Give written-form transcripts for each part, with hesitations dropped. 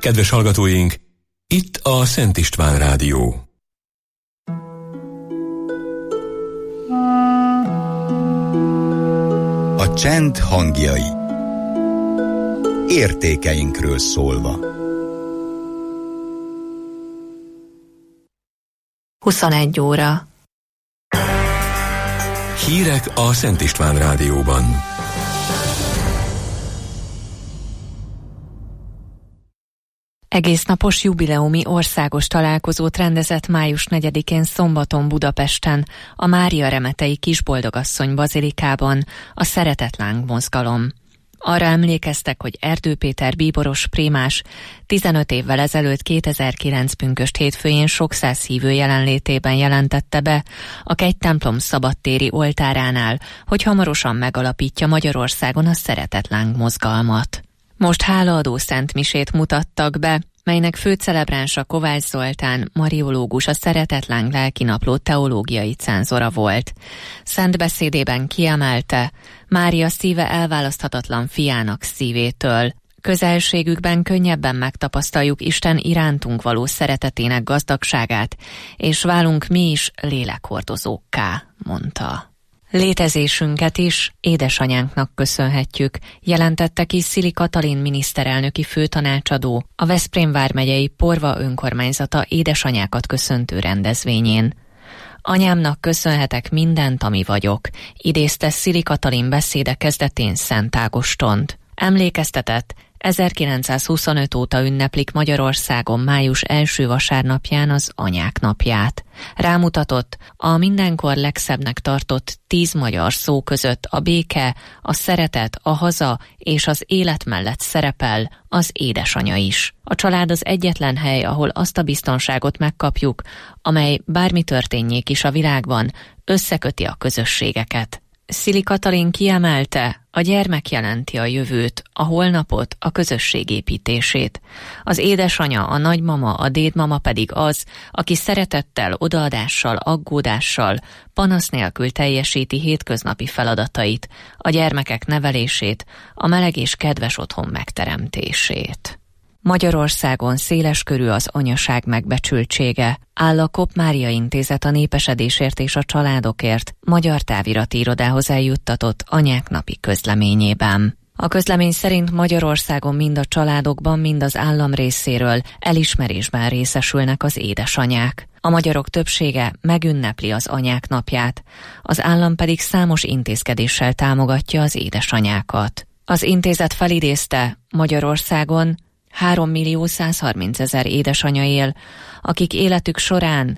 Kedves hallgatóink, itt a Szent István Rádió. A csend hangjai. Értékeinkről szólva. 21 óra. Hírek a Szent István Rádióban. Egésznapos jubileumi országos találkozót rendezett május 4-én szombaton Budapesten, a Mária Remetei Kisboldogasszony bazilikában a Szeretetláng mozgalom. Arra emlékeztek, hogy Erdő Péter bíboros prémás 15 évvel ezelőtt 2009 pünkösd hétfőjén sok száz hívő jelenlétében jelentette be a Kegytemplom szabadtéri oltáránál, hogy hamarosan megalapítja Magyarországon a Szeretetláng mozgalmat. Most hálaadó szentmisét mutattak be, melynek főcelebránsa Kovács Zoltán, mariológus, a Szeretetláng lelkinapló teológiai cenzora volt. Szent beszédében kiemelte, Mária szíve elválaszthatatlan fiának szívétől. Közelségükben könnyebben megtapasztaljuk Isten irántunk való szeretetének gazdagságát, és válunk mi is lélekhordozókká, mondta. Létezésünket is édesanyánknak köszönhetjük, jelentette ki Szili Katalin miniszterelnöki főtanácsadó a Veszprém vármegyei Porva önkormányzata édesanyákat köszöntő rendezvényén. Anyámnak köszönhetek mindent, ami vagyok, idézte Szili Katalin beszéde kezdetén Szent Ágostont. Emlékeztetett, 1925 óta ünneplik Magyarországon május első vasárnapján az Anyák napját. Rámutatott, a mindenkor legszebbnek tartott 10 magyar szó között a béke, a szeretet, a haza és az élet mellett szerepel az édesanya is. A család az egyetlen hely, ahol azt a biztonságot megkapjuk, amely bármi történjék is a világban, összeköti a közösségeket. Szili Katalin kiemelte, a gyermek jelenti a jövőt, a holnapot, a közösség építését. Az édesanya, a nagymama, a dédmama pedig az, aki szeretettel, odaadással, aggódással, panasz nélkül teljesíti hétköznapi feladatait, a gyermekek nevelését, a meleg és kedves otthon megteremtését. Magyarországon széleskörű az anyaság megbecsültsége, áll a Kopp Mária Intézet a népesedésért és a családokért magyar távirati irodához eljuttatott Anyák napi közleményében. A közlemény szerint Magyarországon mind a családokban, mind az állam részéről elismerésben részesülnek az édesanyák. A magyarok többsége megünnepli az Anyák napját, az állam pedig számos intézkedéssel támogatja az édesanyákat. Az intézet felidézte, Magyarországon 3.130.000 édesanya él, akik életük során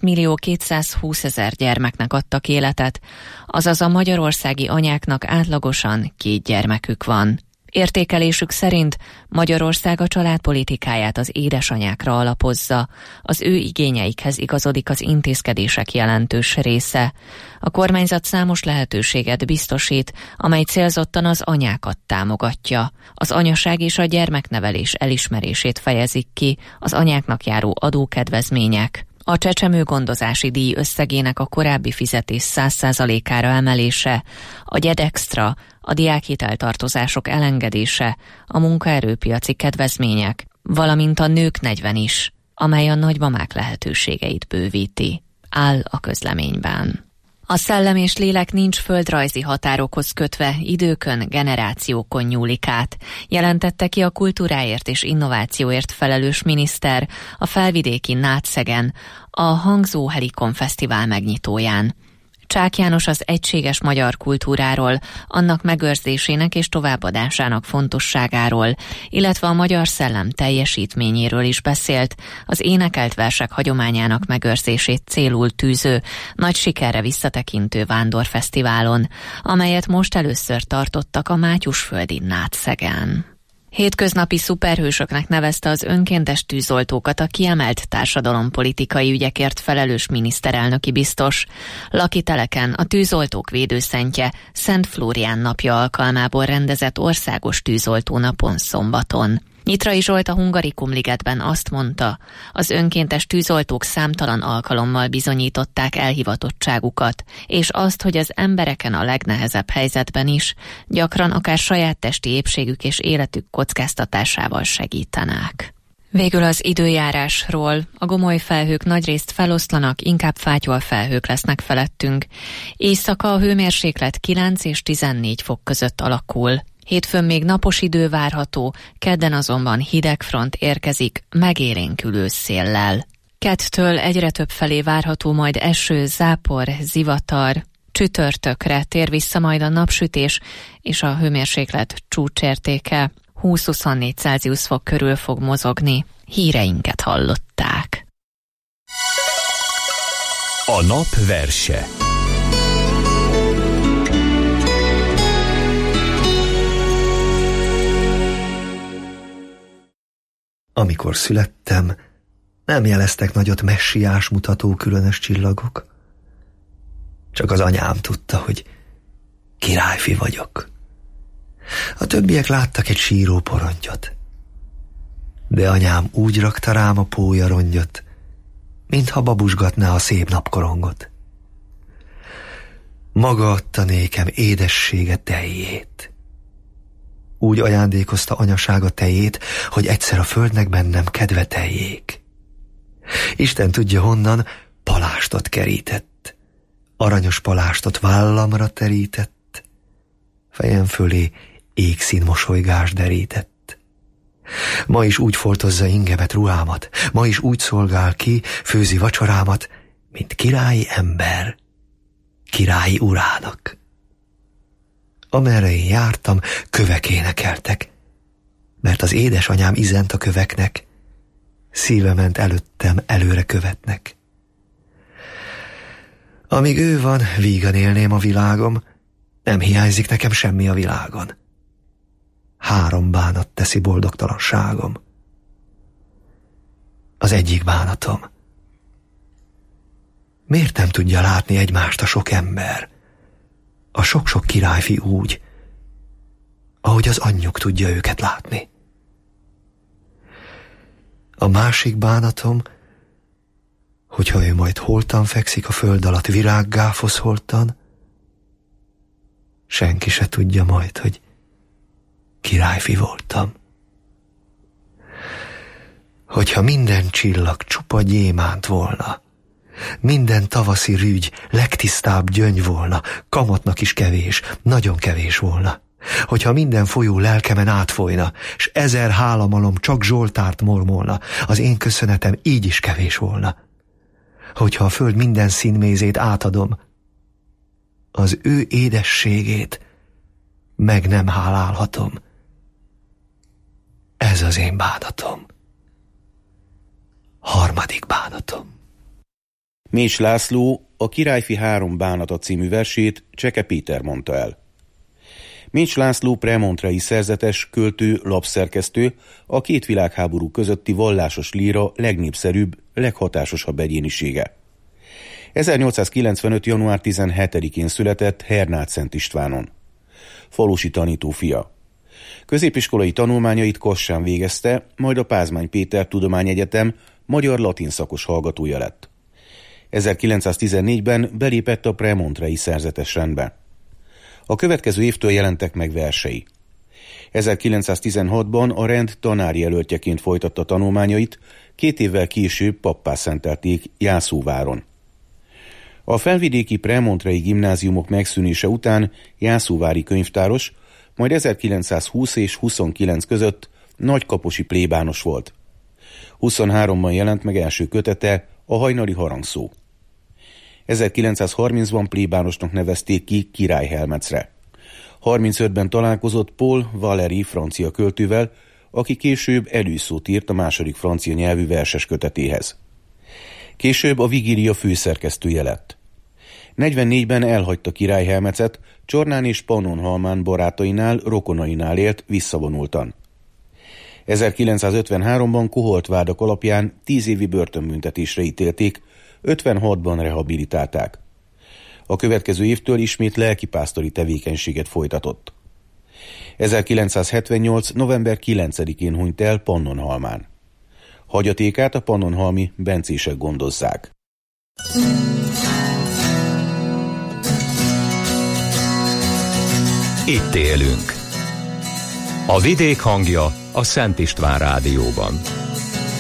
6.220.000 gyermeknek adtak életet, azaz a magyarországi anyáknak átlagosan 2 gyermekük van. Értékelésük szerint Magyarország a családpolitikáját az édesanyákra alapozza, az ő igényeikhez igazodik az intézkedések jelentős része. A kormányzat számos lehetőséget biztosít, amely célzottan az anyákat támogatja. Az anyaság és a gyermeknevelés elismerését fejezik ki az anyáknak járó adókedvezmények. A csecsemőgondozási díj összegének a korábbi fizetés 100%-ára emelése, a gyedextra, a diákhiteltartozások elengedése, a munkaerőpiaci kedvezmények, valamint a nők 40 is, amely a nagymamák lehetőségeit bővíti, áll a közleményben. A szellem és lélek nincs földrajzi határokhoz kötve, időkön, generációkon nyúlik át, jelentette ki a kultúráért és innovációért felelős miniszter a felvidéki Nátszegen, a Hangzó Helikon Fesztivál megnyitóján. Csák János az egységes magyar kultúráról, annak megőrzésének és továbbadásának fontosságáról, illetve a magyar szellem teljesítményéről is beszélt, az énekelt versek hagyományának megőrzését célul tűző, nagy sikerre visszatekintő vándorfesztiválon, amelyet most először tartottak a Mátyusföldi Nátszegen. Hétköznapi szuperhősöknek nevezte az önkéntes tűzoltókat a kiemelt társadalompolitikai ügyekért felelős miniszterelnöki biztos. Lakiteleken a tűzoltók védőszentje Szent Flórián napja alkalmából rendezett országos tűzoltónapon szombaton. Nyitrai Zsolt a Hungarikum-ligetben azt mondta, az önkéntes tűzoltók számtalan alkalommal bizonyították elhivatottságukat, és azt, hogy az embereken a legnehezebb helyzetben is gyakran akár saját testi épségük és életük kockáztatásával segítenek. Végül az időjárásról. A gomoly felhők nagyrészt feloszlanak, inkább fátyolfelhők lesznek felettünk. Éjszaka a hőmérséklet 9 és 14 fok között alakul. Hétfőn még napos idő várható, kedden azonban hideg front érkezik, megélénkülő széllel. Kettől egyre több felé várható majd eső, zápor, zivatar. Csütörtökre tér vissza majd a napsütés, és a hőmérséklet csúcsértéke 20-24 Celsius fok körül fog mozogni. Híreinket hallották. A nap verse. Amikor születtem, nem jeleztek nagyot messiás mutató különös csillagok. Csak az anyám tudta, hogy királyfi vagyok. A többiek láttak egy síró porontyot. De anyám úgy rakta rám a pólyarongyot, mintha babusgatná a szép napkorongot. Maga adta nékem édessége tejét. Úgy ajándékozta anyasága tejét, hogy egyszer a földnek bennem kedve teljék. Isten tudja honnan palástot kerített, aranyos palástot vállamra terített, fejem fölé égszín mosolygás derített. Ma is úgy foltozza ingemet, ruhámat, ma is úgy szolgál ki, főzi vacsorámat, mint királyi ember, királyi urának. Amerre én jártam, kövek énekeltek, mert az édesanyám izent a köveknek, szíve ment előttem, előre követnek. Amíg ő van, vígan élném a világom, nem hiányzik nekem semmi a világon. 3 bánat teszi boldogtalanságom. Az egyik bánatom. Miért nem tudja látni egymást a sok ember, a sok-sok királyfi úgy, ahogy az anyjuk tudja őket látni? A másik bánatom, hogyha ő majd holtan fekszik a föld alatt virággá foszholtan, senki se tudja majd, hogy királyfi voltam. Hogyha minden csillag csupa gyémánt volna, minden tavaszi rügy legtisztább gyöngy volna, kamatnak is kevés, nagyon kevés volna. Hogyha minden folyó lelkemen átfolyna, s 1000 hálamalom csak Zsoltárt mormolna, az én köszönetem így is kevés volna. Hogyha a föld minden színmézét átadom, az ő édességét meg nem hálálhatom. Ez az én bánatom. 3. bánatom. Mécs László a Királyfi 3 bánata című versét Cseke Péter mondta el. Mécs László premontrei szerzetes, költő, lapszerkesztő, a 2 világháború közötti vallásos líra legnépszerűbb, leghatásosabb egyénisége. 1895. január 17-én született Hernád-Szent Istvánon. Falusi tanító fia. Középiskolai tanulmányait Kassán végezte, majd a Pázmány Péter Tudományegyetem magyar-latin szakos hallgatója lett. 1914-ben belépett a premontrei szerzetes rendbe. A következő évtől jelentek meg versei. 1916-ban a rend tanárjelöltjeként folytatta tanulmányait, 2 évvel később pappá szentelték Jászóváron. A felvidéki premontrei gimnáziumok megszűnése után jászóvári könyvtáros, majd 1920 és 29 között nagykaposi plébános volt. 23-ban jelent meg első kötete, a Hajnali harangszó. 1930-ban plébánosnak nevezték ki Király Helmecre. 35-ben találkozott Paul Valéry francia költővel, aki később előszót írt a 2. francia nyelvű verses kötetéhez. Később a Vigília főszerkesztője lett. 44-ben elhagyta Király Helmecet, Csornán és Pannonhalmán barátainál, rokonainál élt visszavonultan. 1953-ban koholt vádak alapján 10 évi börtönbüntetésre ítélték, 56-ban rehabilitálták. A következő évtől ismét lelkipásztori tevékenységet folytatott. 1978. november 9-én hunyt el Pannonhalmán. Hagyatékát a pannonhalmi bencések gondozzák. Itt élünk. A vidék hangja a Szent István Rádióban.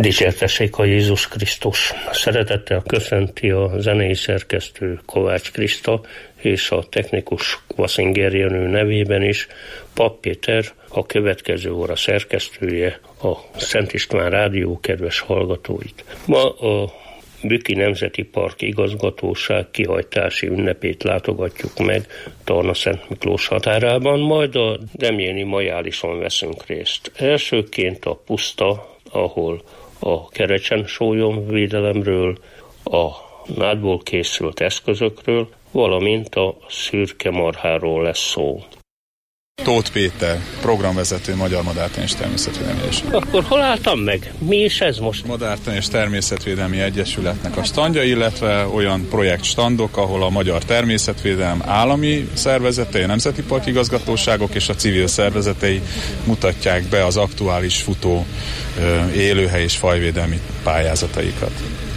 Dicsértessék a Jézus Krisztus! Szeretettel köszönti a zenei szerkesztő Kovács Kriszta és a technikus Kvaszinger Jenő nevében is Papp Péter, a következő óra szerkesztője, a Szent István Rádió kedves hallgatóit. Ma a Büki Nemzeti Park igazgatóság kihajtási ünnepét látogatjuk meg Tarna-Szent Miklós határában, majd a Demjéni Majálison veszünk részt. Elsőként a puszta, ahol a kerecsen-sólyom védelemről, a nádból készült eszközökről, valamint a szürke marháról lesz szó. Tóth Péter, programvezető Magyar Madártani és Természetvédelmi Egyesület. Akkor hol álltam meg? Mi is ez most? Madártani és Természetvédelmi Egyesületnek a standja, illetve olyan projektstandok, ahol a Magyar Természetvédelem állami szervezetei, a Nemzeti Park igazgatóságok és a civil szervezetei mutatják be az aktuális futó élőhely és fajvédelmi pályázataikat.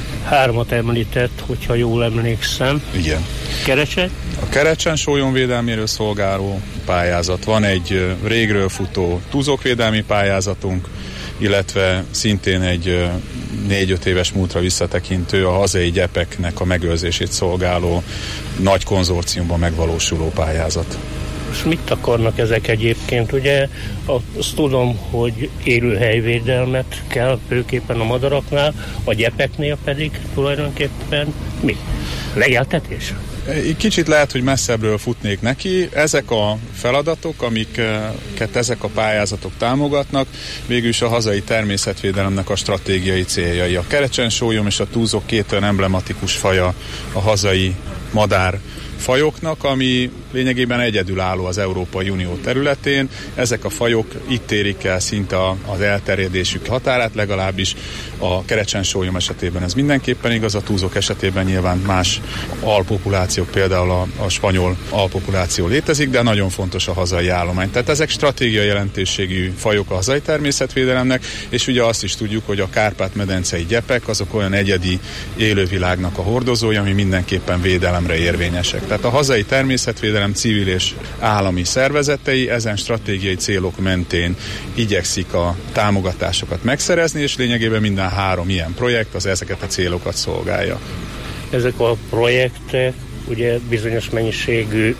3 említett, hogyha jól emlékszem. Igen. Kerecsen? A kerecsen-sólyom védelméről szolgáló pályázat. Van egy régről futó túzokvédelmi pályázatunk, illetve szintén egy 4-5 éves múltra visszatekintő, a hazai gyepeknek a megőrzését szolgáló nagy konzorciumban megvalósuló pályázat. És mit akarnak ezek egyébként? Ugye azt tudom, hogy élőhelyvédelmet kell főképpen a madaraknál, a gyepeknél pedig tulajdonképpen mi? Legeltetés? Kicsit lehet, hogy messzebbről futnék neki. Ezek a feladatok, amiket ezek a pályázatok támogatnak, végülis a hazai természetvédelemnek a stratégiai céljai. A kerecsen-sólyom és a túzok 2 olyan emblematikus faja a hazai madár fajoknak, ami lényegében egyedülálló az Európai Unió területén. Ezek a fajok itt érik el szinte az elterjedésük határát, legalábbis a kerecsen-sólyom esetében ez mindenképpen igaz, a túzok esetében nyilván más alpopulációk, például a spanyol alpopuláció létezik, de nagyon fontos a hazai állomány. Tehát ezek stratégiai jelentőségű fajok a hazai természetvédelemnek, és ugye azt is tudjuk, hogy a Kárpát-medencei gyepek azok olyan egyedi élővilágnak a hordozója, ami mindenképpen védelemre érvényesek. Tehát a hazai természetvédelem civil és állami szervezetei ezen stratégiai célok mentén igyekszik a támogatásokat megszerezni, és lényegében minden 3 ilyen projekt az ezeket a célokat szolgálja. Ezek a projektek ugye bizonyos mennyiségű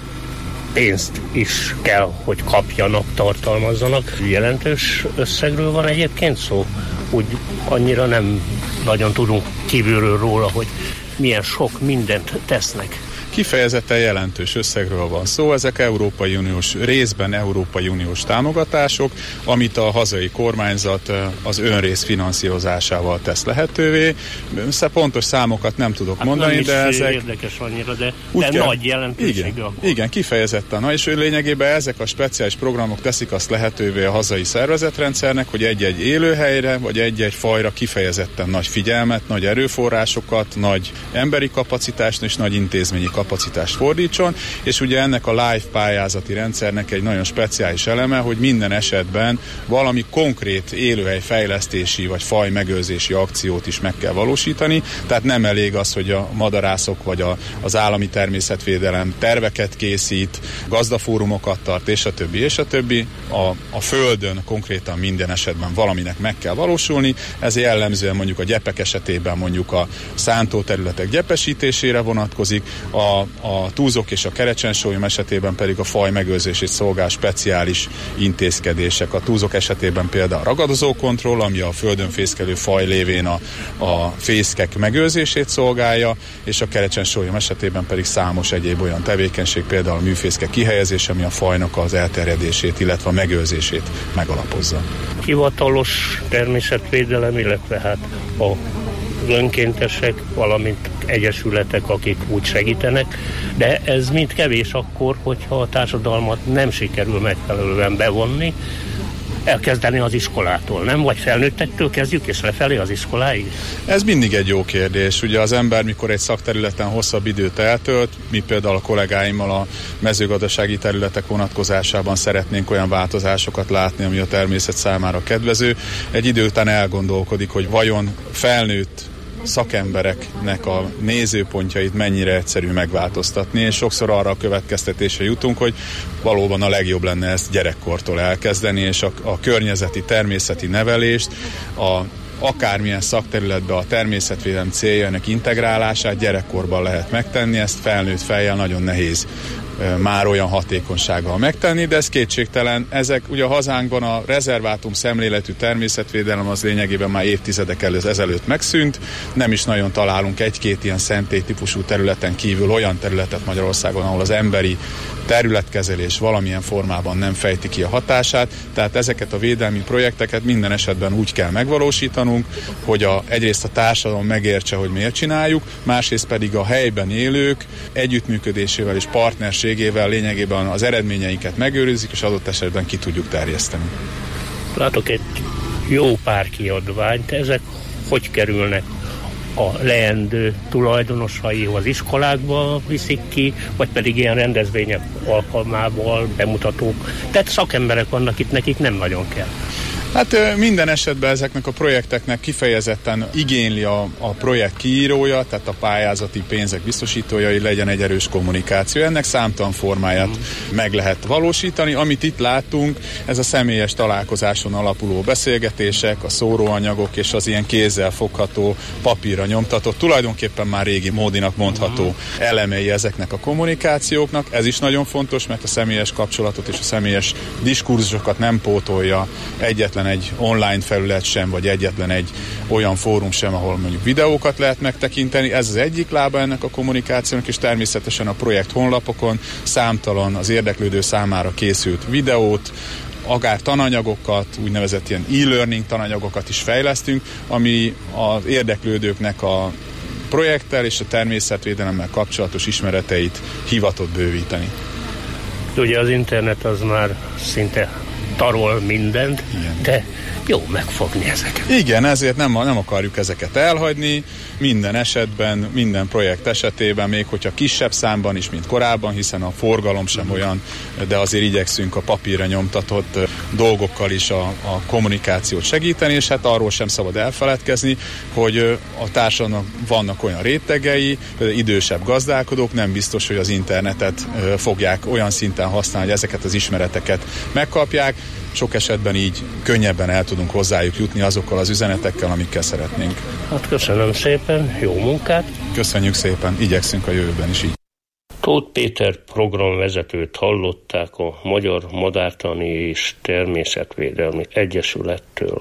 pénzt is kell, hogy kapjanak, tartalmazzanak. Jelentős összegről van egyébként szó? Úgy annyira nem nagyon tudunk kívülről róla, hogy milyen sok mindent tesznek. Kifejezetten jelentős összegről van szó, ezek részben Európai Uniós támogatások, amit a hazai kormányzat az önrész finanszírozásával tesz lehetővé. Pontos számokat nem tudok mondani, nem de ezek... érdekes annyira, de nagy jelentősége. Igen, kifejezetten nagy, és lényegében ezek a speciális programok teszik azt lehetővé a hazai szervezetrendszernek, hogy egy-egy élőhelyre, vagy egy-egy fajra kifejezetten nagy figyelmet, nagy erőforrásokat, nagy emberi kapacitást és nagy intézményi kapacitást fordítson, és ugye ennek a live pályázati rendszernek egy nagyon speciális eleme, hogy minden esetben valami konkrét élőhelyfejlesztési vagy fajmegőrzési akciót is meg kell valósítani, tehát nem elég az, hogy a madarászok vagy az állami természetvédelem terveket készít, gazdafórumokat tart, és a többi. A földön konkrétan minden esetben valaminek meg kell valósulni, ez jellemzően mondjuk a gyepek esetében mondjuk a szántóterületek gyepesítésére vonatkozik, a túzok és a kerecsen-sólyom esetében pedig a faj megőrzését szolgál speciális intézkedések. A túzok esetében például a ragadozókontroll, ami a földön fészkelő faj lévén a fészkek megőrzését szolgálja, és a kerecsen-sólyom esetében pedig számos egyéb olyan tevékenység, például a műfészke kihelyezés, ami a fajnak az elterjedését, illetve a megőrzését megalapozza. Hivatalos természetvédelem, illetve hát a önkéntesek, valamint egyesületek, akik úgy segítenek, de ez mind kevés akkor, hogyha a társadalmat nem sikerül megfelelően bevonni, elkezdeni az iskolától, nem? Vagy felnőttektől kezdjük, és lefelé az iskoláig? Ez mindig egy jó kérdés. Ugye az ember, mikor egy szakterületen hosszabb időt eltölt, mi például a kollégáimmal a mezőgazdasági területek vonatkozásában szeretnénk olyan változásokat látni, ami a természet számára kedvező. Egy idő után elgondolkodik, hogy vajon felnőtt szakembereknek a nézőpontjait mennyire egyszerű megváltoztatni, és sokszor arra a következtetésre jutunk, hogy valóban a legjobb lenne ezt gyerekkortól elkezdeni, és a környezeti, természeti nevelést, a akármilyen szakterületbe a természetvédelem céljainak integrálását gyerekkorban lehet megtenni, ezt felnőtt fejjel nagyon nehéz már olyan hatékonysággal megtenni, de ez kétségtelen. Ezek ugye a hazánkban a rezervátum szemléletű természetvédelem az lényegében már évtizedek ezelőtt megszűnt. Nem is nagyon találunk egy-két ilyen szentélytípusú területen kívül olyan területet Magyarországon, ahol az emberi területkezelés valamilyen formában nem fejti ki a hatását, tehát ezeket a védelmi projekteket minden esetben úgy kell megvalósítanunk, hogy egyrészt a társadalom megértse, hogy miért csináljuk, másrészt pedig a helyben élők együttműködésével és partnerségével lényegében az eredményeinket megőrizzük, és adott esetben ki tudjuk terjeszteni. Látok egy jó pár kiadványt, ezek hogy kerülnek a leendő tulajdonosaihoz, iskolákba viszik ki, vagy pedig ilyen rendezvények alkalmából, bemutatók. Tehát szakemberek vannak itt, nekik nem nagyon kell. Hát minden esetben ezeknek a projekteknek kifejezetten igényli a projekt kiírója, tehát a pályázati pénzek biztosítója, hogy legyen egy erős kommunikáció. Ennek számtalan formáját meg lehet valósítani. Amit itt látunk, ez a személyes találkozáson alapuló beszélgetések, a szóróanyagok és az ilyen kézzel fogható, papírra nyomtatott, tulajdonképpen már régi módinak mondható elemei ezeknek a kommunikációknak. Ez is nagyon fontos, mert a személyes kapcsolatot és a személyes diskurzusokat nem pótolja egyetlen egy online felület sem, vagy egyetlen egy olyan fórum sem, ahol mondjuk videókat lehet megtekinteni. Ez az egyik lába ennek a kommunikációnak, és természetesen a projekt honlapokon számtalan az érdeklődő számára készült videót, akár tananyagokat, úgynevezett ilyen e-learning tananyagokat is fejlesztünk, ami az érdeklődőknek a projekttel és a természetvédelemmel kapcsolatos ismereteit hivatott bővíteni. Ugye az internet az már szinte tarol mindent, de jó megfogni ezeket. Igen, ezért nem akarjuk ezeket elhagyni, minden esetben, minden projekt esetében, még hogyha kisebb számban is, mint korábban, hiszen a forgalom sem olyan, de azért igyekszünk a papírra nyomtatott dolgokkal is a kommunikációt segíteni, és hát arról sem szabad elfeledkezni, hogy a társadalomnak vannak olyan rétegei, például idősebb gazdálkodók, nem biztos, hogy az internetet fogják olyan szinten használni, hogy ezeket az ismereteket megkapják. Sok esetben így könnyebben el tudunk hozzájuk jutni azokkal az üzenetekkel, amikkel szeretnénk. Hát köszönöm szépen, jó munkát! Köszönjük szépen, igyekszünk a jövőben is így. Tóth Péter programvezetőt hallották a Magyar Madártani és Természetvédelmi Egyesülettől.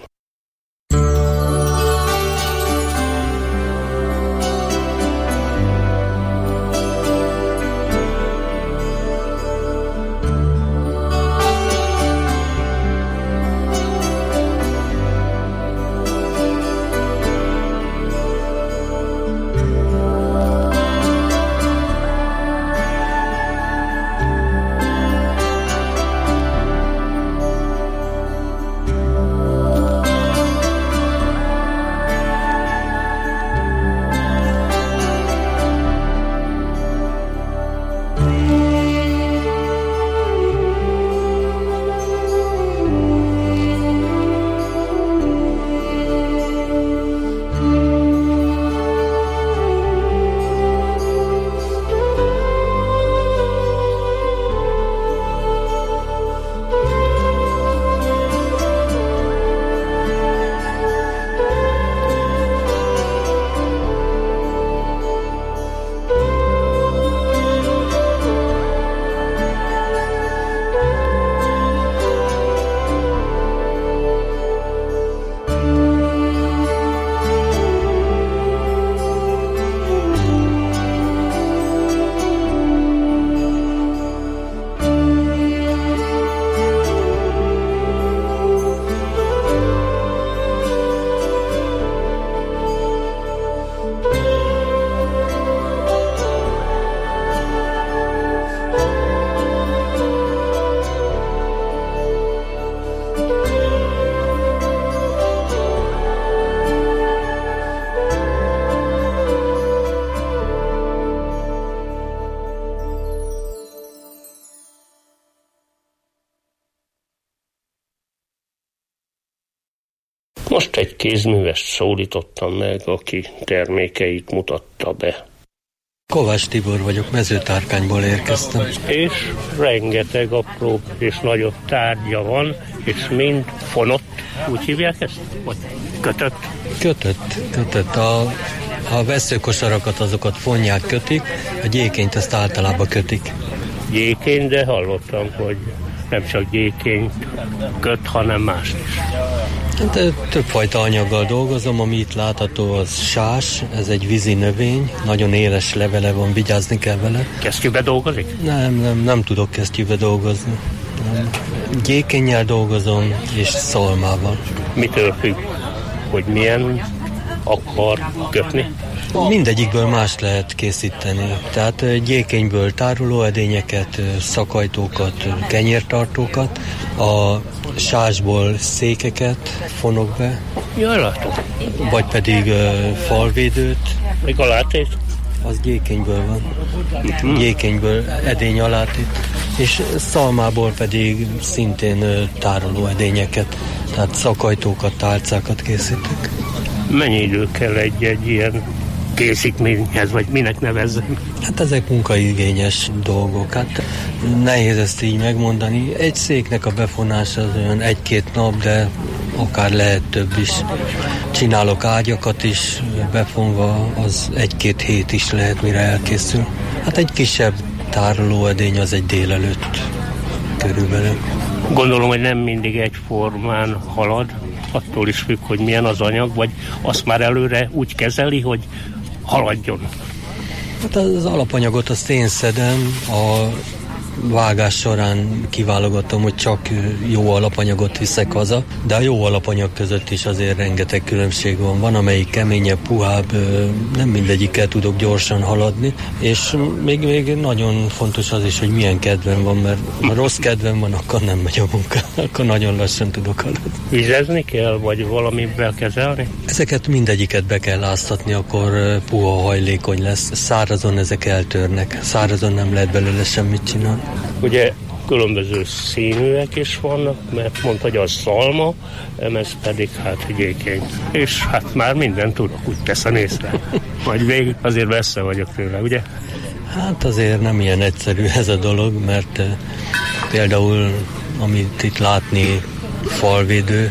Most egy kézművest szólítottam meg, aki termékeit mutatta be. Kovács Tibor vagyok, Mezőtárkányból érkeztem. És rengeteg apró és nagyobb tárgya van, és mind fonott, úgy hívják ezt? Vagy kötött? Kötött. A veszőkosarakat azokat fonják, kötik, a gyékényt ezt általában kötik. Gyékény, de hallottam, hogy nem csak gyékényt köt, hanem mást is. Hát, többfajta anyaggal dolgozom, ami itt látható, az sás, ez egy vízi növény, nagyon éles levele van, vigyázni kell vele. Kesztyűbe dolgozik? Nem tudok kesztyűbe dolgozni. Gyékénnyel dolgozom, és szalmával. Mitől függ, hogy milyen akar kötni? Mindegyikből mást lehet készíteni. Tehát gyékényből tárolóedényeket, szakajtókat, kenyértartókat, a sásból székeket fonok be. Jaj, látom. Vagy pedig falvédőt. Még a látét? Az gyékényből van. Gyékényből edény alátét. És szalmából pedig szintén tárolóedényeket, tehát szakajtókat, tálcákat készítek. Mennyi idő kell egy ilyen készítményhez, vagy minek nevezzem? Hát ezek munkaigényes dolgok. Hát nehéz ezt így megmondani. Egy széknek a befonása az olyan 1-2 nap, de akár lehet több is. Csinálok ágyakat is befonva, az 1-2 hét is lehet, mire elkészül. Hát egy kisebb tárolóedény az egy délelőtt körülbelül. Gondolom, hogy nem mindig egyformán halad, attól is függ, hogy milyen az anyag, vagy azt már előre úgy kezeli, hogy haladjon. Hát az alapanyagot azt én szedem, a vágás során kiválogatom, hogy csak jó alapanyagot viszek haza, de a jó alapanyag között is azért rengeteg különbség van. Van, amelyik keményebb, puhább, nem mindegyikkel tudok gyorsan haladni, és még nagyon fontos az is, hogy milyen kedvem van, mert ha rossz kedvem van, akkor nem megy a munka, akkor nagyon lassan tudok haladni. Vizezni kell, vagy valamivel kezelni? Ezeket mindegyiket be kell áztatni, akkor puha hajlékony lesz. Szárazon ezek eltörnek, szárazon nem lehet belőle semmit csinálni. Ugye különböző színűek is vannak, mert mondta, hogy az szalma, ez pedig hát gyékény. És hát már mindent tudok, úgy teszem észre. Vagy végig azért messze vagyok tőle, ugye? Hát azért nem ilyen egyszerű ez a dolog, mert például, amit itt látni, falvédő,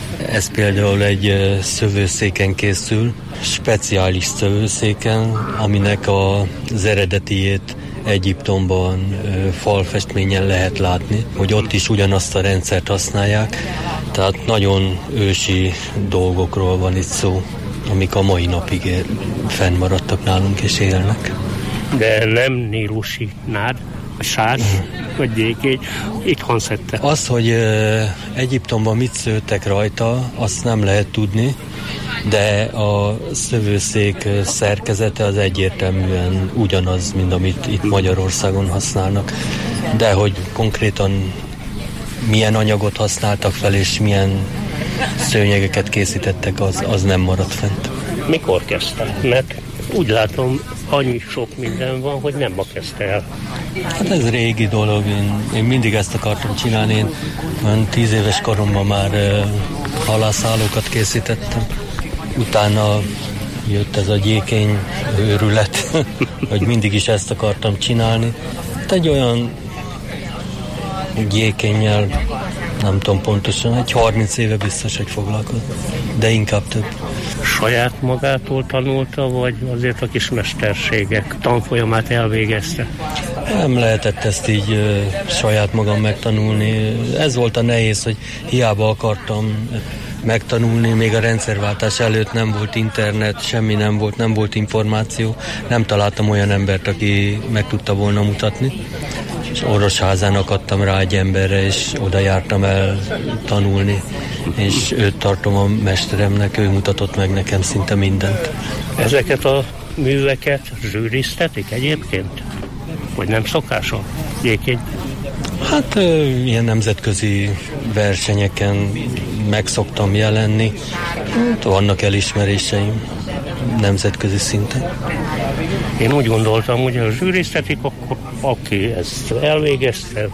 ez például egy szövőszéken készül, speciális szövőszéken, aminek az eredetiét Egyiptomban falfestményen lehet látni, hogy ott is ugyanazt a rendszert használják, tehát nagyon ősi dolgokról van itt szó, amik a mai napig fennmaradtak nálunk és élnek. De nem nílusi nád, a sás, vagy gyékény, itthon szedte. Az, hogy Egyiptomban mit szőttek rajta, azt nem lehet tudni, de a szövőszék szerkezete az egyértelműen ugyanaz, mint amit itt Magyarországon használnak. De hogy konkrétan milyen anyagot használtak fel, és milyen szőnyegeket készítettek, az nem maradt fent. Mikor kezdte? Mert úgy látom, annyi sok minden van, hogy nem ma kezdte el. Hát ez régi dolog, én mindig ezt akartam csinálni, én 10 éves koromban már halászhálókat készítettem. Utána jött ez a gyékény őrület, hogy mindig is ezt akartam csinálni. Hát egy olyan gyékénnyel, nem tudom pontosan, egy 30 éve biztos, hogy foglalkozom, de inkább több. Saját magától tanulta, vagy azért a kis mesterségek tanfolyamát elvégezte? Nem lehetett ezt így saját magam megtanulni. Ez volt a nehéz, hogy hiába akartam megtanulni, még a rendszerváltás előtt nem volt internet, semmi nem volt információ. Nem találtam olyan embert, aki meg tudta volna mutatni. És Orosházán akadtam rá egy emberre, és oda jártam el tanulni. És őt tartom a mesteremnek, ő mutatott meg nekem szinte mindent. Ezeket a műveket zsűriztetik egyébként? Vagy nem szokás a gyékény? Hát ilyen nemzetközi versenyeken meg szoktam jelenni. Hát, vannak elismeréseim nemzetközi szinten. Én úgy gondoltam, hogy a zsűriztetik, akkor aki ezt elvégezte,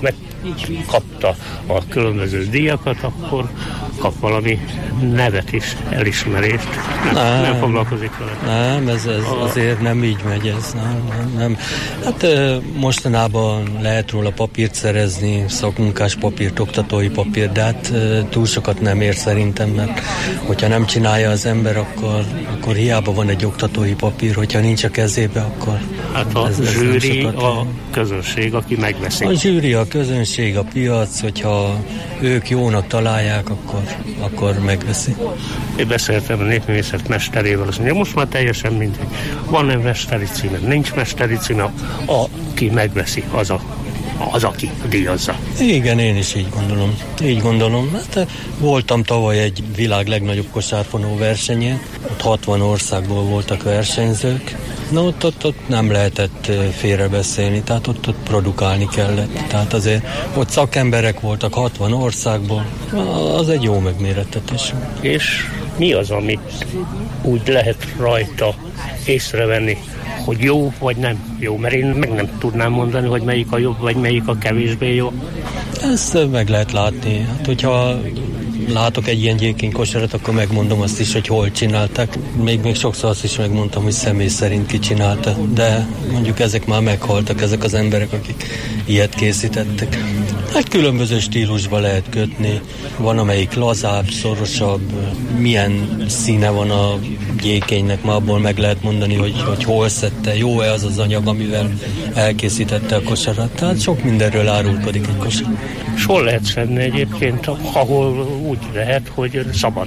kapta a különböző díjakat, akkor kap valami nevet is, elismerést. Nem foglalkozik vele. Nem, ez azért nem így megy ez. Nem. Hát mostanában lehet róla papírt szerezni, szakmunkás papírt, oktatói papírt, de hát túl sokat nem ér szerintem, mert hogyha nem csinálja az ember, akkor hiába van egy oktatói papír, hogyha nincs a kezébe, akkor... Hát a zsűri, a közönség, aki megveszi. A zsűri, a közönség, a piac, hogyha ők jónak találják, akkor megveszi. Én beszéltem a népművészet mesterével, azt mondja, most már teljesen mindegy. Van-e mesteri címe, nincs mesteri címe, aki megveszi, az, aki díjazza. Igen, én is így gondolom. Hát voltam tavaly egy világ legnagyobb kosárfonó versenyén, ott 60 országból voltak versenyzők. Na ott nem lehetett félrebeszélni, tehát ott produkálni kellett. Tehát azért ott szakemberek voltak 60 országból, az egy jó megmérettetés. És mi az, amit úgy lehet rajta észrevenni, hogy jó vagy nem jó? Mert én meg nem tudnám mondani, hogy melyik a jobb, vagy melyik a kevésbé jó. Ezt meg lehet látni. Hát, hogyha látok egy ilyen gyékény kosarat, akkor megmondom azt is, hogy hol csinálták. Még sokszor azt is megmondtam, hogy személy szerint ki csinálta. De mondjuk ezek már meghaltak, ezek az emberek, akik ilyet készítettek. Hát különböző stílusba lehet kötni. Van, amelyik lazább, szorosabb, milyen színe van a gyékénynek, már abból meg lehet mondani, hogy hol szedte, jó-e az az anyag, amivel elkészítette a kosarat. Tehát sok mindenről árulkodik egy kosar. És hol lehet szedni egyébként, ahol úgy lehet, hogy szabad?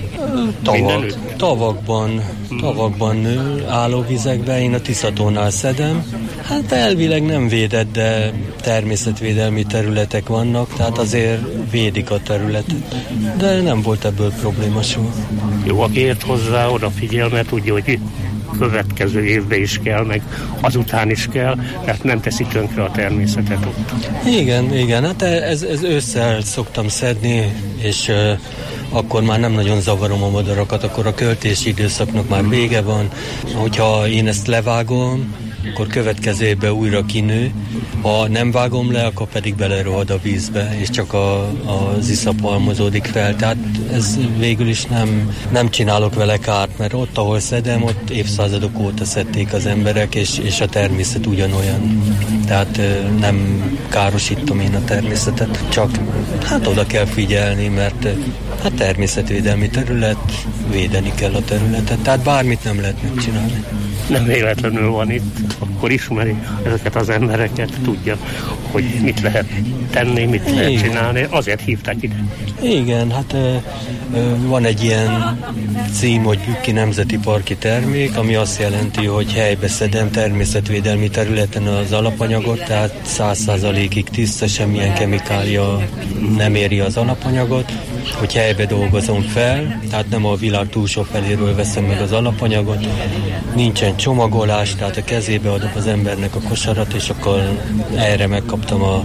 Tavakban nő, állóvizekben, én a Tiszatónál szedem. Hát elvileg nem védett, de természetvédelmi területek vannak, tehát azért védik a területet. De nem volt ebből probléma soha. Jó, aki ért hozzá, odafigyel, mert tudja, hogy következő évben is kell, meg azután is kell, mert nem teszi tönkre a természetet ott. Igen, hát ez ősszel szoktam szedni, és akkor már nem nagyon zavarom a madarakat, akkor a költési időszaknak már vége van. Hogyha én ezt levágom, akkor következő évben újra kinő. Ha nem vágom le, akkor pedig belerohad a vízbe, és csak az iszap halmozódik fel. Tehát ez végül is nem csinálok vele kárt, mert ott, ahol szedem, ott évszázadok óta szedték az emberek, és a természet ugyanolyan. Tehát nem károsítom én a természetet, csak hát oda kell figyelni, mert hát természetvédelmi terület, védeni kell a területet, tehát bármit nem lehet megcsinálni. Nem véletlenül van itt, akkor ismeri ezeket az embereket, tudja, hogy mit lehet tenni, mit lehet csinálni, azért hívták ide. Igen, hát van egy ilyen cím, hogy Bükki Nemzeti Parki Termék, ami azt jelenti, hogy helybe szedem természetvédelmi területen az alapanyagot, tehát 100%-ig tiszta, semmilyen kemikália nem éri az alapanyagot, hogy helybe dolgozom fel, tehát nem a világ túlsó feléről veszem meg az alapanyagot, nincsen csomagolás, tehát a kezébe adom az embernek a kosarat, és akkor erre megkaptam a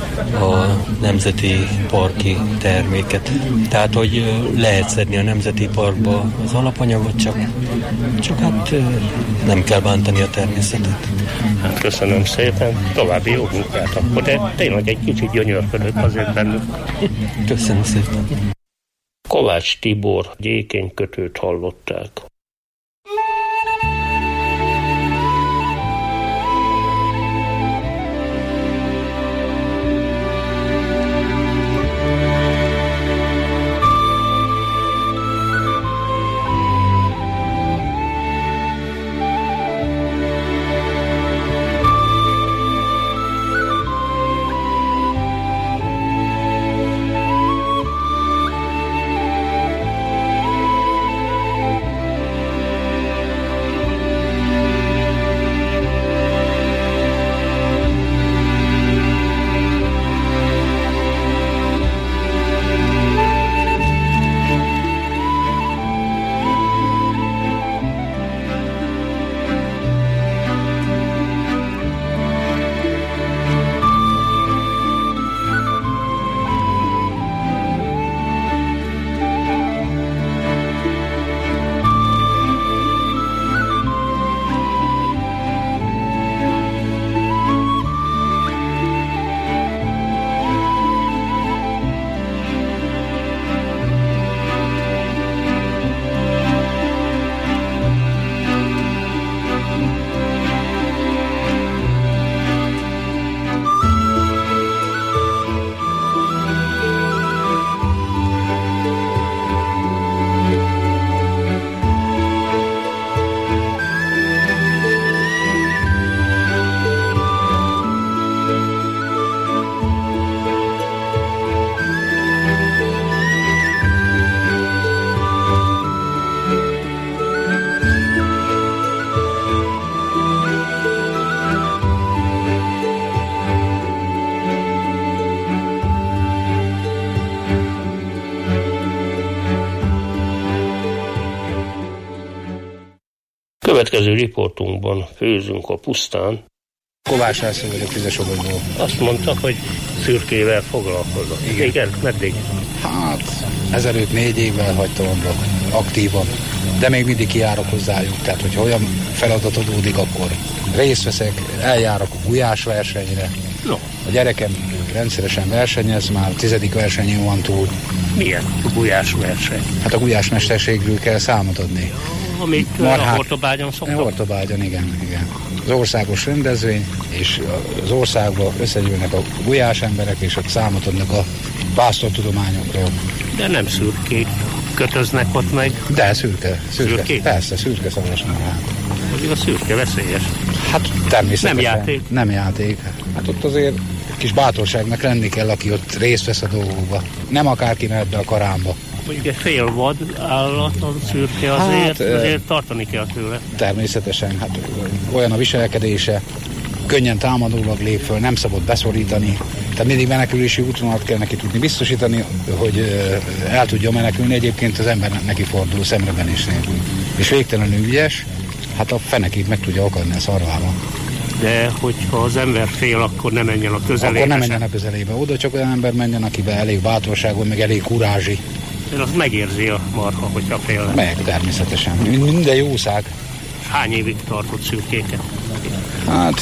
nemzeti parki terméket. Tehát, hogy lehet szedni a nemzeti parkba az alapanyagot, csak hát nem kell bántani a természetet. Hát köszönöm szépen, további jó munkát akkor, de tényleg egy kicsit gyönyörködök azért bennük. Köszönöm szépen. Kovács Tibor gyékénykötőt hallották. Következő riportunkban főzünk a pusztán. Kovács László vagyok, Füzesobonyból. Azt mondta, hogy szürkével foglalkozott. Igen, meddig? Hát, ezelőtt 4 évvel hagytam abba aktívan, de még mindig kijárok hozzájuk, tehát hogyha olyan feladat adódik, akkor részt veszek, eljárok a gulyásversenyre. No. A gyerekem rendszeresen versenyez, már 10. versenyén van túl. Milyen gulyásverseny? Hát a gulyásmesterségről kell számot adni. Amit a Hortobágyon szoktak? Hortobágyon, igen. Az országos rendezvény, és az országban összegyűlnek a gulyás emberek, és ott számot adnak a pásztortudományokról. De nem szürkék kötöznek ott meg? De szürke. Persze, szürke szarvasmarhák. A szürke veszélyes. Hát természetesen. Nem játék? Nem játék. Hát ott azért kis bátorságnak lenni kell, aki ott részt vesz a dolgokba. Nem akárki mehet be a karámba. Mondjuk egy fél vad állat, a szürke azért tartani kell tőle. Természetesen, hát olyan a viselkedése, könnyen támadólag lép föl, nem szabad beszorítani. Tehát mindig menekülési útvonalat kell neki tudni biztosítani, hogy el tudja menekülni, egyébként az ember neki fordul szemrebenésnél. És végtelenül ügyes, hát a fenekét meg tudja akadni a szarvába. De hogyha az ember fél, akkor nem menjen a közelébe. Akkor nem menjen a közelébe. Oda csak olyan ember menjen, akiben elég bátorságon, meg elég kurázsi. De azt megérzi a marha, hogyha fél. Meg, természetesen. Minden jószág. Hány évig tartott szürkéket? Hát,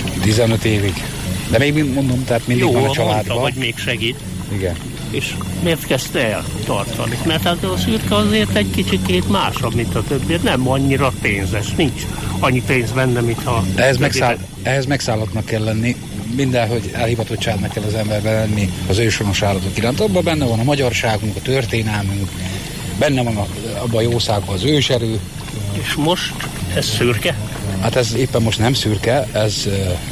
15 évig. De még mondom, tehát mindig van a családban. Mondta, hogy még segít. Igen. És miért kezdte el tartani? Mert hát a szürke azért egy kicsikét másabb, mint a többi. Nem annyira pénzes, nincs annyi pénz benne, mint ha... Ehhez megszállottnak kell lenni, mindenhogy elhivatottságnak kell az emberben lenni az őshonos állatok iránt. Abban benne van a magyarságunk, a történelmünk, benne van abban a jószágban az őserő. És most ez szürke? Hát ez éppen most nem szürke, ez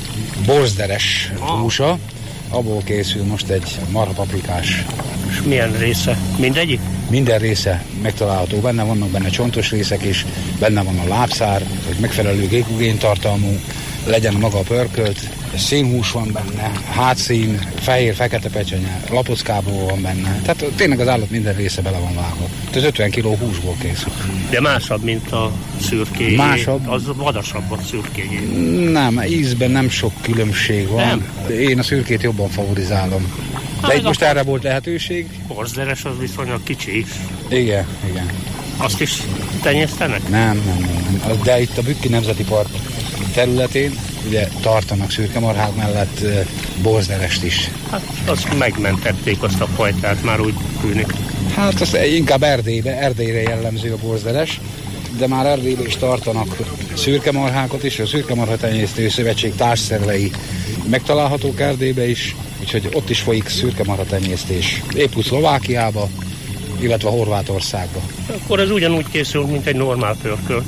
borzderes húsa. Abból készül most egy marhapaprikás. És milyen része? Mindegyik? Minden része megtalálható. Vannak benne csontos részek is, benne van a lábszár, hogy megfelelő gékugén tartalmú legyen maga a pörkölt. Színhús van benne, hátszín, fehér, fekete pecsenye, lapockából van benne. Tehát tényleg az állat minden része bele van vágva. Ez 50 kg húsból készül. De másabb, mint a szürkéjé. Másabb. Az vadasabb a szürkéjé. Nem, ízben nem sok különbség van. Nem. Én a szürkét jobban favorizálom. De itt most erre volt lehetőség. Borzderes az viszonylag kicsi is. Igen. Azt is tenyésztenek? Nem. De itt a Bükki Nemzeti Park területén ugye tartanak szürkemarhák mellett borzderest is. Hát azt megmentették azt a fajtát, már úgy tűnik. Hát az inkább Erdélyre jellemző a borzderes, de már Erdélyben is tartanak szürkemarhákat is, a Szürkemarha Tenyésztő Szövetség társszervei megtalálhatók Erdélybe is, úgyhogy ott is folyik szürkemarha tenyésztés. Épp úgy Szlovákiába, illetve Horvátországba. Akkor ez ugyanúgy készül, mint egy normál pörkölt?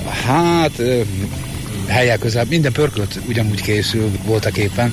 Hát helyek közel, minden pörkölt ugyanúgy készül voltak éppen.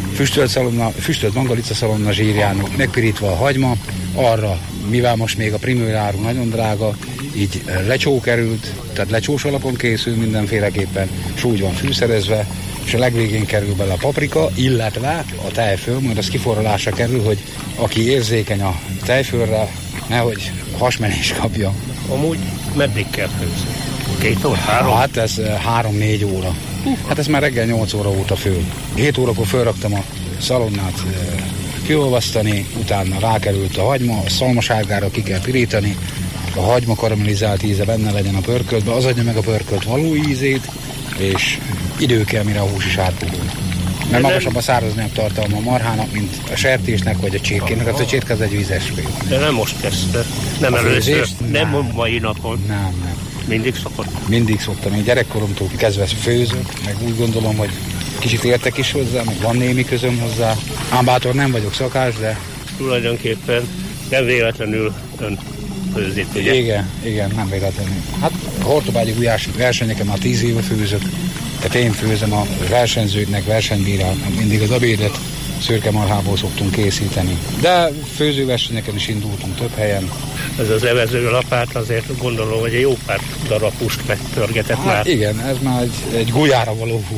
Füstölt mangalica szalonna zsírján megpirítva a hagyma, arra, mivel most még a primőráru nagyon drága, így lecsó került, tehát lecsós alapon készül mindenféleképpen, és úgy van fűszerezve, és a legvégén kerül bele a paprika, illetve a tejföl, majd az kiforralásra kerül, hogy aki érzékeny a tejfölre, nehogy hasmenés kapja. Amúgy meddig kell főzni? 2 óra, 3? Hát ez 3-4 óra. Hát ez már reggel 8 óra óta föl. 7 órakor fölraktam a szalonnát kiolvasztani, utána rákerült a hagyma, a szalmasárgára ki kell pirítani, a hagyma karamellizált íze benne legyen a pörköltben, az adja meg a pörkölt való ízét, és idő kell, mire a hús is átpulul. Mert magasabb a szárazanyag tartalma a marhának, mint a sertésnek vagy a csirkének, az a csirke az egy vízes fő. De nem most kezdte, nem először, nem mai napon. Nem. Mindig szokott? Mindig szoktam, én gyerekkoromtól kezdve főzök, meg úgy gondolom, hogy kicsit értek is hozzá, meg van némi közöm hozzá. Ám bátor nem vagyok szakás, de... Tulajdonképpen nem véletlenül ön főzik, ugye? Igen, nem véletlenül. Hát a hortobágyi gulyás versenyeken már 10 éve főzök, tehát én főzöm a versenyzőknek, versenybíráknak mindig az ebédet, szürkemarhából szoktunk készíteni. De főzőversenyeken is indultunk több helyen. Ez az evező lapát azért gondolom, hogy egy jó pár darab húst megpörgetett már. Igen, ez már egy gulyára való hús.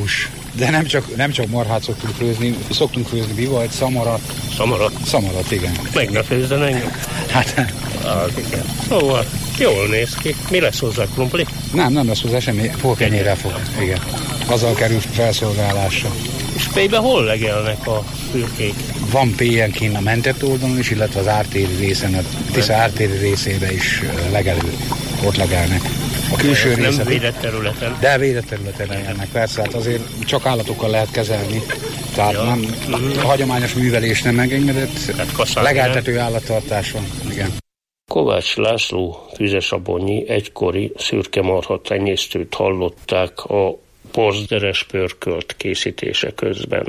De nem csak marhát szoktunk főzni, szoktunk főzni bivajt, szamarat. Szamarat, igen. Meg ne főzzen engem. Hát igen. Szóval jól néz ki. Mi lesz hozzá, krumpli? Nem lesz hozzá semmi, pókenyérrel fog. Igen. Azzal kerül felszolgálásra. És Pélybe hol legelnek a fürkék? Van pélyen kint a mentett oldalon is, illetve az ártéri részen, a Tisza ártéri részébe is legelő. Ott legelnek. A külső része. Nem védett területen. De védett területen legelnek, persze, hát azért csak állatokkal lehet kezelni. Tehát nem, a hagyományos művelés nem megengedett, legeltető állattartás van. Igen. Kovács László füzesabonyi egykori szürkemarha tenyésztőt hallották a borzderes pörkölt készítése közben.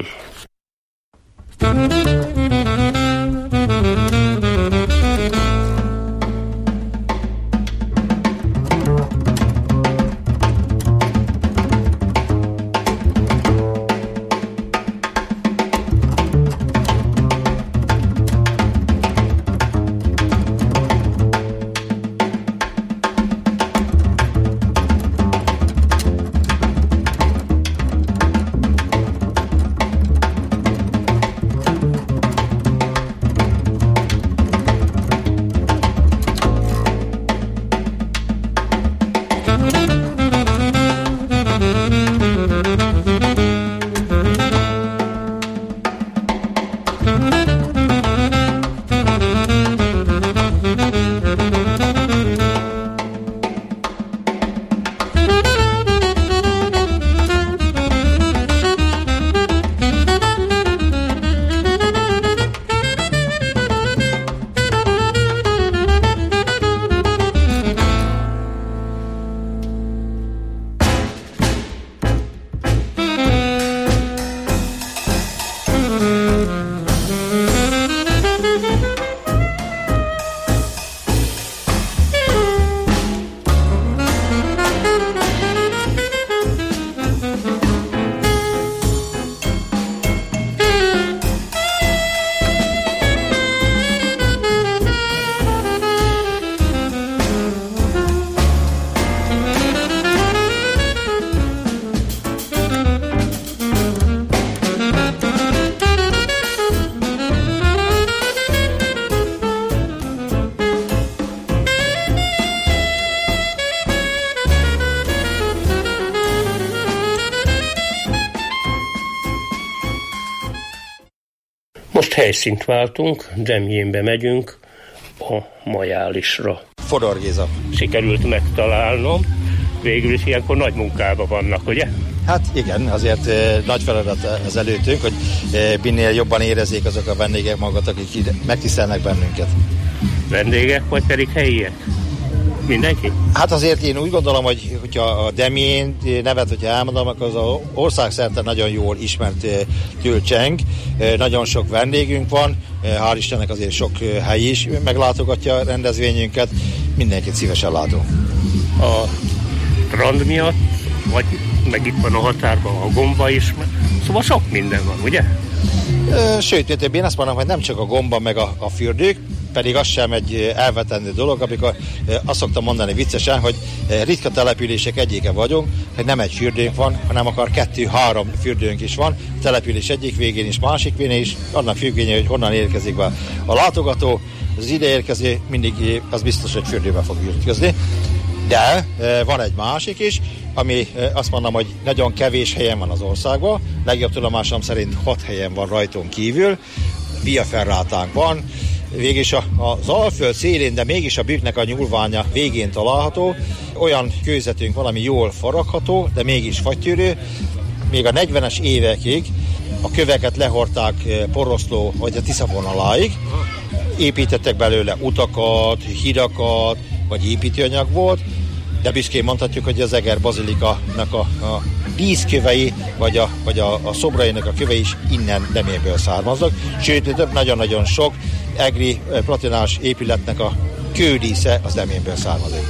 Most helyszínt váltunk, Demjénbe megyünk a Majálisra. Fodor Géza. Sikerült megtalálnom, végül is ilyenkor nagy munkában vannak, ugye? Hát igen, azért nagy feladat az előttünk, hogy minél jobban érezzék azok a vendégek magat, akik megtisztelnek bennünket. Vendégek, vagy pedig helyiek? Mindenki? Hát azért én úgy gondolom, hogy hogyha a Demjén nevet, hogyha elmondom, akkor az országszerte nagyon jól ismert gyölcseng. Nagyon sok vendégünk van, hál' Istennek azért sok hely is meglátogatja a rendezvényünket, mindenkit szívesen látunk. A rand miatt, vagy meg itt van a határban a gomba is, szóval sok minden van, ugye? Sőt, én azt mondom, hogy nem csak a gomba meg a fürdők, pedig az sem egy elvetendő dolog, amikor azt szoktam mondani viccesen, hogy ritka települések egyike vagyunk, hogy nem egy fürdőnk van, hanem akár 2-3 fürdőnk is van, a település egyik végén is, másik végén is, annak függvénye, hogy honnan érkezik be a látogató, az ide érkező mindig az biztos, hogy fürdőbe fog ütközni. De van egy másik is, ami azt mondom, hogy nagyon kevés helyen van az országban, legjobb tudomásom szerint 6 helyen van rajtunk kívül, via ferrátánk van, végig az Alföld szélén, de mégis a bükknek a nyúlványa végén található, olyan kőzetünk valami jól faragható, de mégis fagytűrő, még a 40-es évekig a köveket lehordták poroszló vagy a Tiszafonaláig, építettek belőle utakat, hidakat, vagy építőanyag volt, de büszkén mondhatjuk, hogy az Eger bazilikának a díszkövei, vagy a szobrainak a kövei is innen Demjénből származnak. Sőt, több nagyon-nagyon sok egri platinás épületnek a kődísze az Demjénből származik.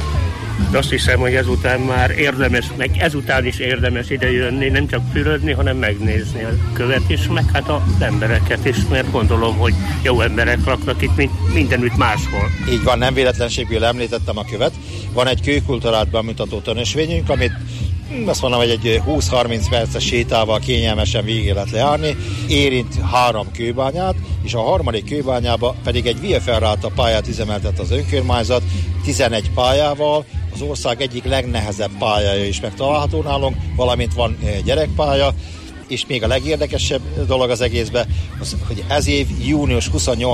De azt hiszem, hogy ezután már érdemes, meg ezután is érdemes idejönni, nem csak fürödni, hanem megnézni a követ is, meg hát az embereket is, mert gondolom, hogy jó emberek laknak itt mindenütt máshol. Így van, nem véletlenségből említettem a követ. Van egy kőkultúrát bemutató tanúsványunk, amit azt mondom, hogy egy 20-30 perces sétával kényelmesen végig lehet lejárni, érint 3 kőbányát, és a harmadik kőbányába pedig egy Via Ferrata pályát üzemeltet az önkormányzat, 11 pályával, az ország egyik legnehezebb pályája is megtalálható nálunk, valamint van gyerekpálya, és még a legérdekesebb dolog az egészben, az, hogy ez év június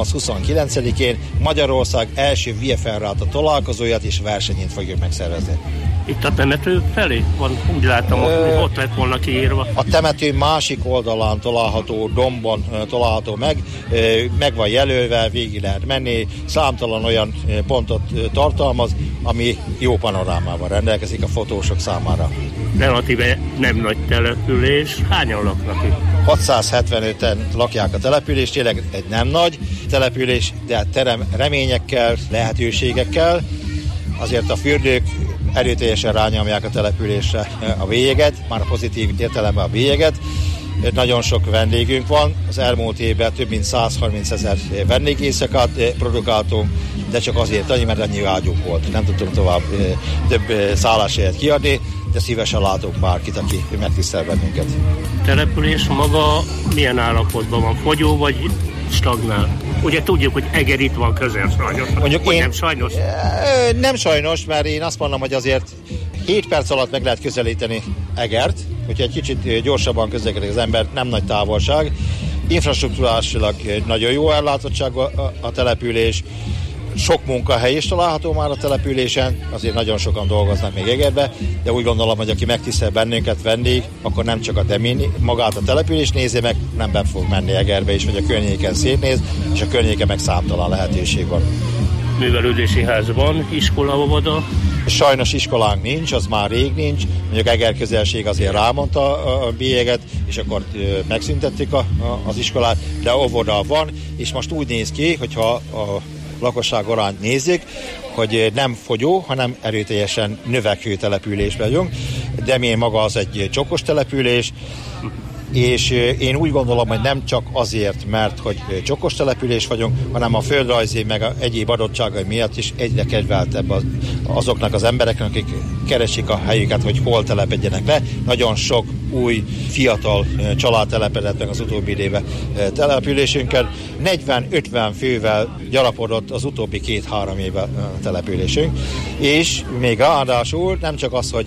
28-29-én Magyarország első Via Ferrata találkozóját és versenyét fogjuk megszervezni. Itt a temető felé van, úgy látom, ott lett volna kiírva. A temető másik oldalán található, dombon található meg van jelölve, végig lehet menni, számtalan olyan pontot tartalmaz, ami jó panorámával rendelkezik a fotósok számára. Relatíve nem nagy település, hányan laknak itt? 675-en lakják a települést, tényleg egy nem nagy település, de reményekkel, lehetőségekkel. Azért a fürdők erőteljesen rányomják a településre a bélyeget, már a pozitív értelemben a bélyeget. Nagyon sok vendégünk van, az elmúlt évben több mint 130 000 vendégéjszakát produkáltunk, de csak azért annyi, mert annyi ágyunk volt. Nem tudtunk tovább több szálláshelyet kiadni, de szívesen látunk bárkit, aki megtisztel bennünket. Település maga milyen állapotban van? Fogyó vagy stagnál? Ugye tudjuk, hogy Eger itt van közel sajnos. Mondjuk nem sajnos? Nem sajnos, mert én azt mondom, hogy azért 7 perc alatt meg lehet közelíteni Egert, hogyha egy kicsit gyorsabban közlekedik az ember, nem nagy távolság. Infrastruktúrásilag nagyon jó ellátottság a település, sok munkahely is található már a településen, azért nagyon sokan dolgoznak még Egerbe, de úgy gondolom, hogy aki megtisztel bennünket vendég, akkor nem csak a Demini, magát a települést nézi meg, nem be fog menni Egerbe is, vagy a környéken szétnéz, és a környéken meg számtalan lehetőség van. Művelődési ház van, iskola, óvoda? Sajnos iskolánk nincs, az már rég nincs, mondjuk Eger közelség azért rámondta a bélyeget, és akkor megszüntették az iskolát, de óvoda van, és most úgy néz ki, hogyha a lakosság arányt nézzük, hogy nem fogyó, hanem erőteljesen növekvő település vagyunk. Demén maga az egy csokos település, és én úgy gondolom, hogy nem csak azért, mert hogy csokos település vagyunk, hanem a földrajzi meg a egyéb adottságai miatt is egyre kedveltebb azoknak az embereknek, akik keresik a helyüket, hogy hol telepedjenek le. Nagyon sok új, fiatal család telepedett meg az utóbbi éve településünkön. 40-50 fővel gyarapodott az utóbbi 2-3 éve településünk. És még ráadásul nem csak az, hogy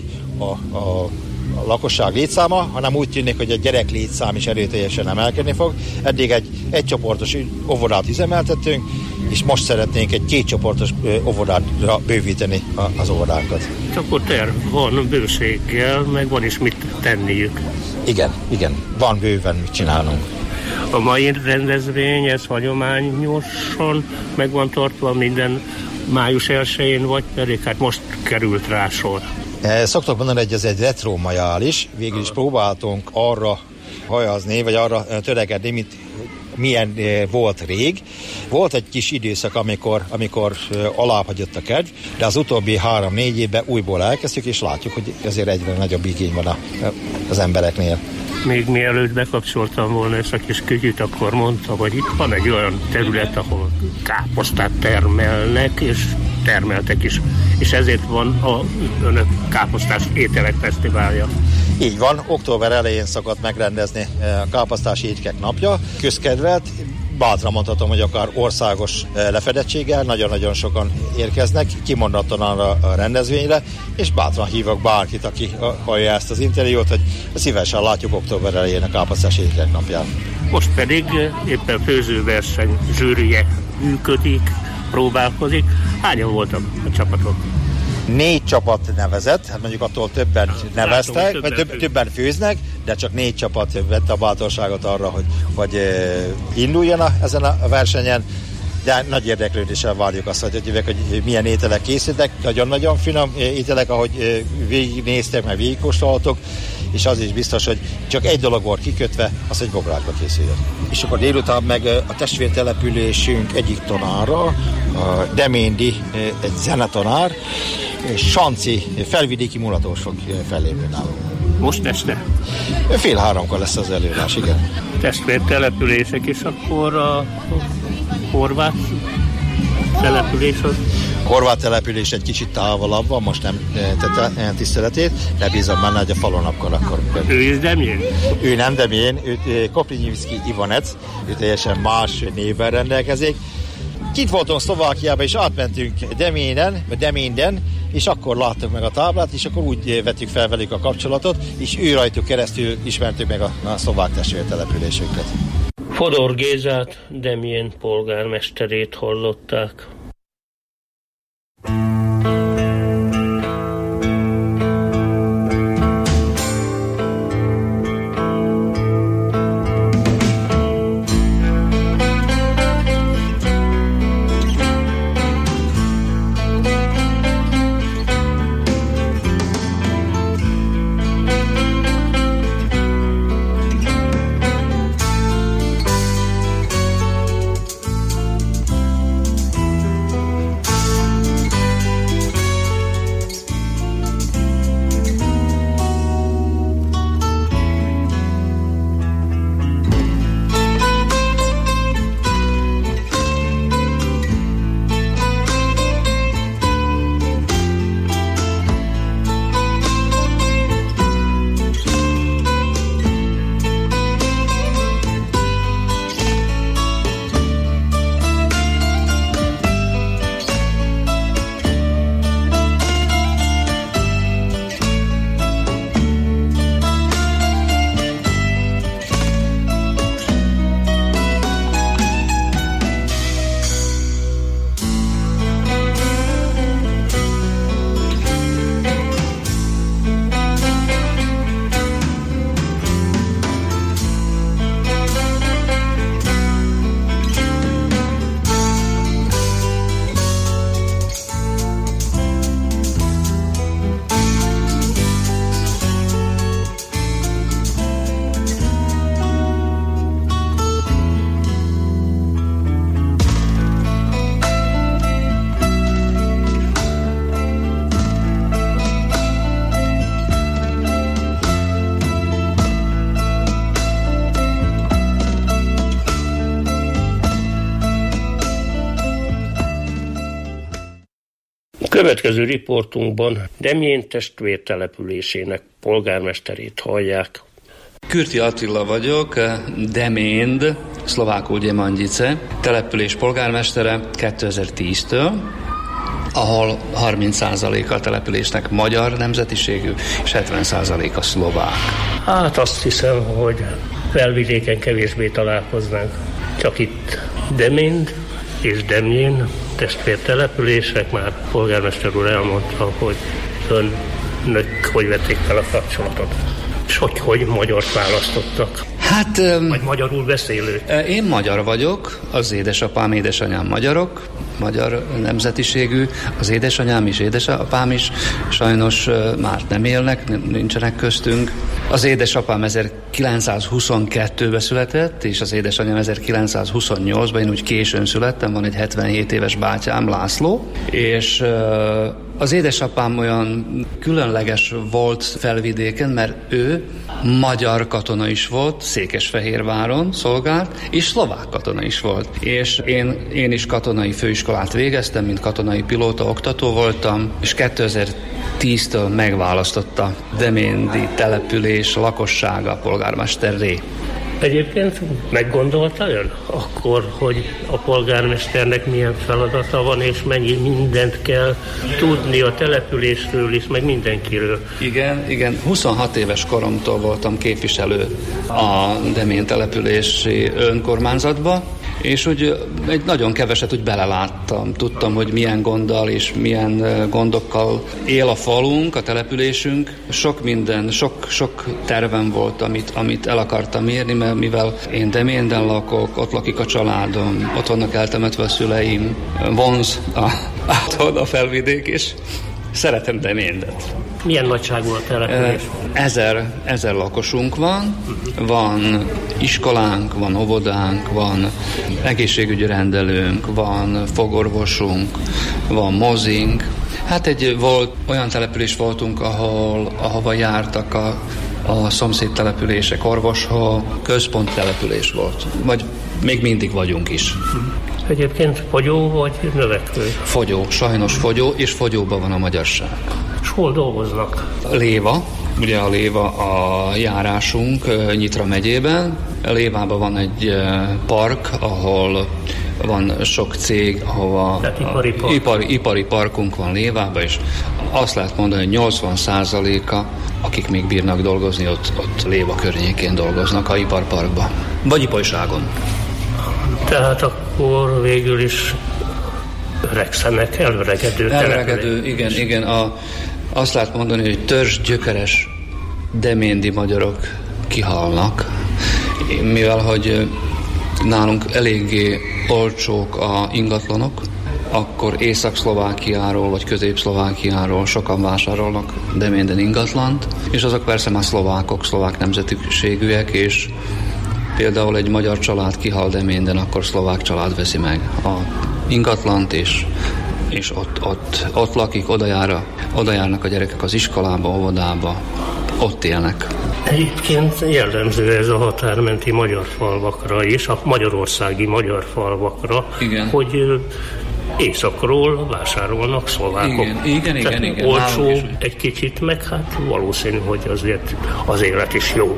a lakosság létszáma, hanem úgy tűnik, hogy a gyerek létszám is erőteljesen emelkedni fog. Eddig egy csoportos óvodát üzemeltettünk, és most szeretnénk egy 2 csoportos óvodára bővíteni az óvodákat. Akkor terv van bőséggel, meg van is mit tenniük. Igen, van bőven mit csinálnunk. A mai rendezvény, ez hagyományosan meg van tartva minden május 1-én, vagy pedig hát most került rá sor. Szoktok mondani, hogy ez egy retro majális, végül is próbáltunk arra hajazni, vagy arra törekedni, mint milyen volt rég. Volt egy kis időszak, amikor alábbhagyott a kedv, de az utóbbi 3-4 évben újból elkezdtük, és látjuk, hogy azért egyre nagyobb igény van az embereknél. Még mielőtt bekapcsoltam volna ezt a kis kütyüt, akkor mondta, hogy itt van egy olyan terület, ahol káposztát termelnek, és termeltek is. És ezért van a önök káposztás ételek fesztiválja. Így van, október elején szokott megrendezni a káposztás étkek napja. Közkedvelt, bátran mondhatom, hogy akár országos lefedettséggel, nagyon-nagyon sokan érkeznek, kimondottan arra a rendezvényre, és bátran hívok bárkit, aki hallja ezt az interjút, hogy szívesen látjuk október elején a káposztás étkek napján. Most pedig éppen főzőverseny zsűrije működik, próbálkozik. Hányan voltak a csapatok? 4 csapat nevezett, hát mondjuk attól többen neveztek, vagy többen főznek, de csak 4 csapat vette a bátorságot arra, hogy induljon ezen a versenyen, de nagy érdeklődéssel várjuk azt, hogy milyen ételek készítek, nagyon-nagyon finom ételek, ahogy végignéztek, meg végigkóstoltok, és az is biztos, hogy csak egy dolog volt kikötve, az, hogy bográcsba készüljön. És akkor délután meg a testvértelepülésünk egyik tanára, a Deméndi, egy zenetanár, és Sanci felvidéki mulatós fog fellépni nálunk. Most este? 2:30 lesz az előadás, igen. Testvértelepülések, és akkor a horvát település az? horvát település egy kicsit távolabb van, most nem tette ilyen tiszteletét, de bízom benne, hogy a falonapkor akkor... Ő is Demjén? Ő nem Demjén, ő Koprinyivszki Ivanec, ő teljesen más névvel rendelkezik. Kint voltunk Szlovákiában, és átmentünk Deménden, és akkor láttuk meg a táblát, és akkor úgy vettük fel velük a kapcsolatot, és ő rajtuk keresztül ismertük meg a szlovák testvértelepülésünket. Fodor Gézát, Demjén polgármesterét hallották. Következő riportunkban Demjén testvértelepülésének polgármesterét hallják. Kürti Attila vagyok, Deménd, szlovákul Gyemandice, település polgármestere 2010-től, ahol 30%-a a településnek magyar nemzetiségű, és 70%-a szlovák. Hát azt hiszem, hogy felvidéken kevésbé találkoznánk. Csak itt Deménd és Demjén testvértelepülések, már polgármester úr elmondta, hogy önök hogy vették fel a kapcsolatot. És hogy magyart választottak? Hát... Vagy magyarul beszélőt? Én magyar vagyok, az édesapám, édesanyám magyarok, magyar nemzetiségű, az édesanyám is, édesapám is, sajnos már nem élnek, nincsenek köztünk. Az édesapám 1922-ben született, és az édesanyám 1928-ban, én úgy későn születtem, van egy 77 éves bátyám, László, és az édesapám olyan különleges volt Felvidéken, mert ő magyar katona is volt, Székesfehérváron szolgált, és szlovák katona is volt. És én is katonai főiskolát végeztem, mint katonai pilóta, oktató voltam, és 2010-től megválasztotta Deméndi település lakossága polgármesterré. Egyébként meggondolta ön akkor, hogy a polgármesternek milyen feladata van, és mennyi mindent kell tudni a településről is, meg mindenkiről? Igen. 26 éves koromtól voltam képviselő a Demén települési önkormányzatba, és úgy egy nagyon keveset úgy beleláttam. Tudtam, hogy milyen gonddal és milyen gondokkal él a falunk, a településünk. Sok minden, sok tervem volt, amit el akartam érni, mert mivel én Deménden lakok, ott lakik a családom, ott vannak eltemetve a szüleim, vonz a Felvidék, és szeretem Deméndet. Milyen nagyságú a település? 1000 lakosunk van, van iskolánk, van óvodánk, van egészségügyi rendelőnk, van fogorvosunk, van mozink. Hát olyan település voltunk, ahova jártak a szomszéd települések, orvoshol, központ település volt. Vagy még mindig vagyunk is. Egyébként fogyó vagy növekvő? Fogyó, sajnos fogyó, és fogyóban van a magyarság. És hol dolgoznak? Léva, ugye a Léva a járásunk Nyitra megyében. Lévában van egy park, ahol van sok cég, ahova ipari parkunk van Lévában, és azt lehet mondani, hogy 80%-a, akik még bírnak dolgozni, ott Léva környékén dolgoznak a iparparkban, vagy iparyságon. Tehát akkor végül is öregszenek, elöregedő, igen. Azt lehet mondani, hogy törzsgyökeres deméndi magyarok kihalnak, mivel hogy nálunk eléggé olcsók a ingatlanok, akkor Észak-Szlovákiáról vagy Közép-Szlovákiáról sokan vásárolnak deménden ingatlant, és azok persze már szlovák nemzetiségűek, és például egy magyar család kihal deménden, akkor szlovák család veszi meg a ingatlant, és ott lakik, oda járnak a gyerekek az iskolába, óvodába, ott élnek. Egyébként jellemző ez a határmenti magyar falvakra és a magyarországi magyar falvakra, igen, hogy északról vásárolnak szlovákok. Igen. Olcsó egy kicsit, meg hát valószínű, hogy azért az élet is jó.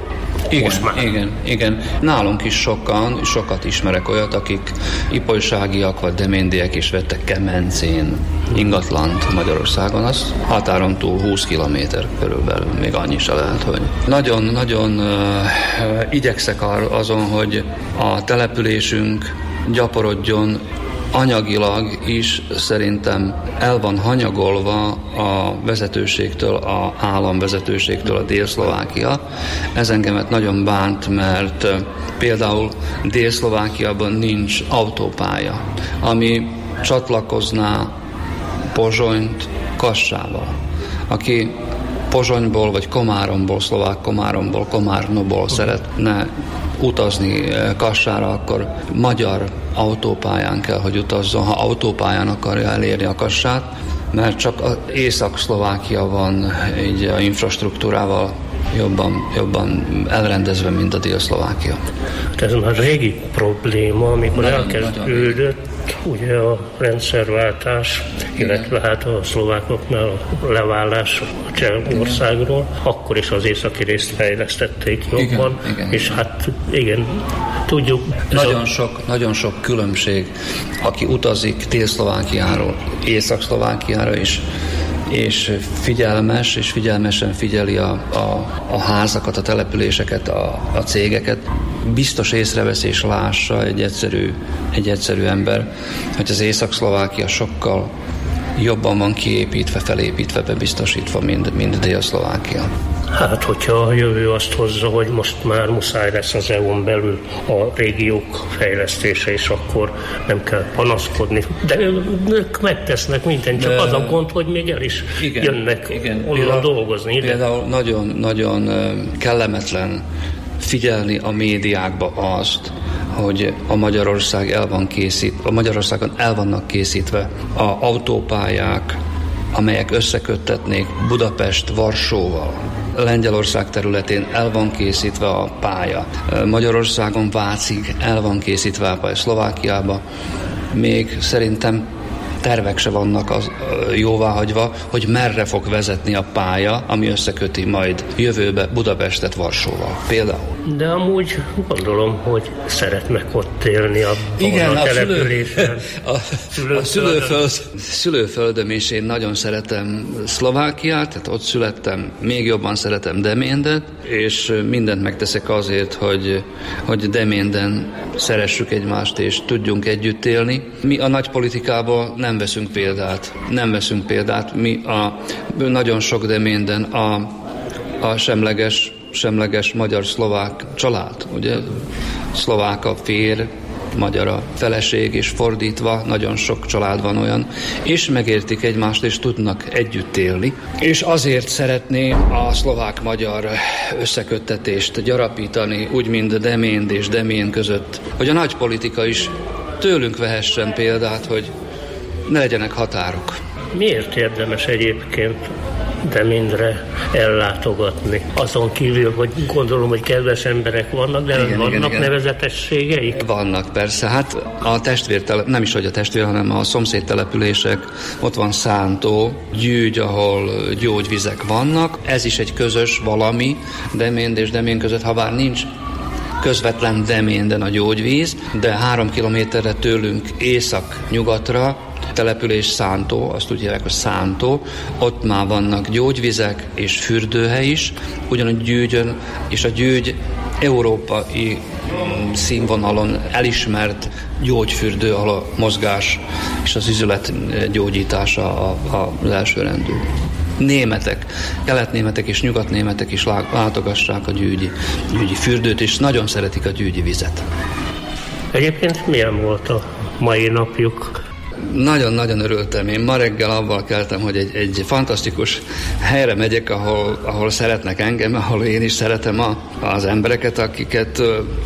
Igen. Nálunk is sokat ismerek olyat, akik ipolyságiak vagy deméndiek is vettek Kemencén ingatlant Magyarországon, az határon túl 20 kilométer körülbelül, még annyi se lehet, hogy nagyon igyekszek azon, hogy a településünk gyaporodjon. Anyagilag is szerintem el van hanyagolva a vezetőségtől, a államvezetőségtől a Dél-Szlovákia. Ez engemet nagyon bánt, mert például Dél-Szlovákiában nincs autópálya, ami csatlakozná Pozsonyt Kassával. Aki Pozsonyból vagy Komáromból, szlovák Komáromból, Komárnoból szeretne utazni Kassára, akkor magyar autópályán kell, hogy utazzon, ha autópályán akarja elérni a Kassát, mert csak az Észak-Szlovákia van így a infrastruktúrával jobban elrendezve, mint a Dél-Szlovákia. Ez már régi probléma, amikor elkezdődött ugye a rendszerváltás, illetve hát a szlovákoknál a leválás a Csehországról, akkor is az északi részt fejlesztették jobban, igen. És hát igen, tudjuk. Nagyon sok különbség, aki utazik Dél-Szlovákiáról, Észak-Szlovákiára is, és figyelmesen figyeli a házakat, a településeket, a cégeket, biztos észrevesz és lássa egy egyszerű ember, hogy az Észak-Szlovákia sokkal jobban van kiépítve, felépítve, bebiztosítva, mint Dél-Szlovákia. Hát, hogyha a jövő azt hozza, hogy most már muszáj lesz az EU-n belül a régiók fejlesztése, és akkor nem kell panaszkodni. De ők megtesznek mindent, csak az a gond, hogy még el is jönnek onnan dolgozni. Például nagyon kellemetlen figyelni a médiákba azt, hogy a Magyarországon el vannak készítve a autópályák, amelyek összeköttetnék Budapest Varsóval. Lengyelország területén el van készítve a pálya. Magyarországon Vácig el van készítve a pálya. Szlovákiába még szerintem tervek se vannak jóváhagyva, hogy merre fog vezetni a pálya, ami összeköti majd jövőbe Budapestet Varsóval. Például. De amúgy gondolom, hogy szeretnek ott élni a településen. A szülőföldöm is, én nagyon szeretem Szlovákiát, tehát ott születtem, még jobban szeretem Deméndet, és mindent megteszek azért, hogy Deménden szeressük egymást, és tudjunk együtt élni. Mi a nagy politikából nem veszünk példát. Mi nagyon sok Deménden a semleges magyar-szlovák család, ugye? Szlovák a férj, magyar a feleség, és fordítva nagyon sok család van olyan, és megértik egymást, és tudnak együtt élni. És azért szeretné a szlovák-magyar összeköttetést gyarapítani, úgy, mint Deménd és Demén között, hogy a nagy politika is tőlünk vehessen példát, hogy ne legyenek határok. Miért érdemes egyébként Demindre ellátogatni. Azon kívül, hogy gondolom, hogy kedves emberek vannak, de igen, vannak nevezetességeik? Vannak, persze. Hát a nem is hogy a testvér, hanem a szomszéd települések, ott van Szántó, Gyűgy, ahol gyógyvizek vannak. Ez is egy közös valami Deménd és Demén között, ha bár nincs közvetlen Deménden a gyógyvíz, de 3 kilométerre tőlünk észak-nyugatra település Szántó, azt úgy hívják, hogy Szántó, ott már vannak gyógyvizek és fürdőhely is, ugyanúgy Gyűgyön, és a Gyűgy európai színvonalon elismert gyógyfürdő, ahol a mozgás és az üzlet gyógyítása az elsőrendű. Németek, keletnémetek és nyugatnémetek is látogassák a gyűgyi fürdőt, és nagyon szeretik a gyűgyi vizet. Egyébként milyen volt a mai napjuk? Nagyon-nagyon örültem. Én ma reggel avval keltem, hogy egy fantasztikus helyre megyek, ahol szeretnek engem, ahol én is szeretem az embereket, akiket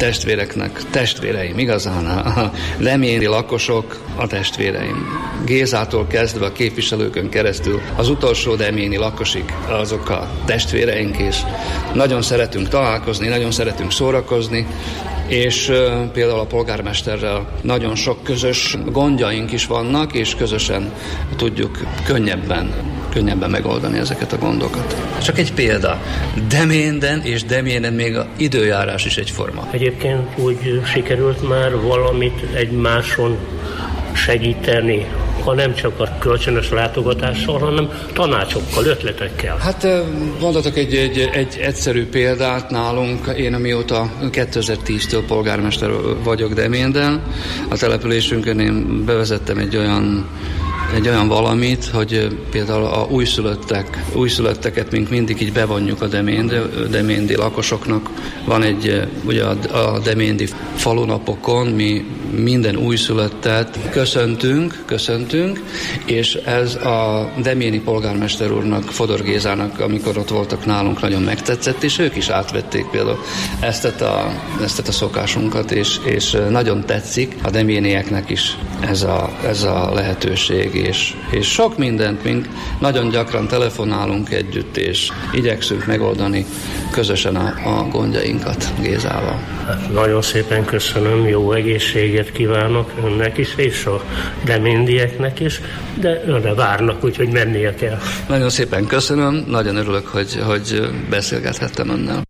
testvéreim igazán. A deméni lakosok a testvéreim. Gézától kezdve a képviselőkön keresztül az utolsó deméni lakosig azok a testvéreink, és nagyon szeretünk találkozni, nagyon szeretünk szórakozni, és például a polgármesterrel nagyon sok közös gondjaink is vannak, és közösen tudjuk könnyebben megoldani ezeket a gondokat. Csak egy példa. Deménden és Deménen még az időjárás is egyforma. Egyébként úgy sikerült már valamit egymáson segíteni, ha nem csak a kölcsönös látogatással, hanem tanácsokkal, ötletekkel. Hát mondhatok egy egyszerű példát nálunk. Én amióta 2010-től polgármester vagyok Deménden, a településünkön én bevezettem egy olyan valamit, hogy például a újszülötteket mink mindig így bevonjuk a deméndi lakosoknak. Van ugye a deméndi falunapokon mi minden újszülöttet köszöntünk, és ez a deméni polgármester úrnak, Fodor Gézának, amikor ott voltak nálunk, nagyon megtetszett, és ők is átvették például ezt a szokásunkat, és nagyon tetszik a deménieknek is ez a lehetőség, és sok mindent mink nagyon gyakran telefonálunk együtt, és igyekszünk megoldani közösen a gondjainkat Gézával. Hát nagyon szépen köszönöm, jó egészséget kívánok önnek is, és a deméndieknek is, de önre várnak, úgyhogy mennie kell. Nagyon szépen köszönöm, nagyon örülök, hogy beszélgethettem önnel.